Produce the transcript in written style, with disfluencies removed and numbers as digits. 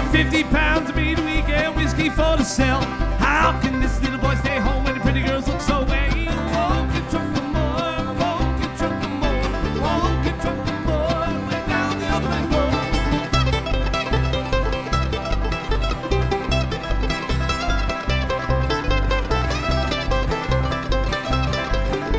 got 50 pounds of meat a week and whiskey for to sell. How can this little boy stay home when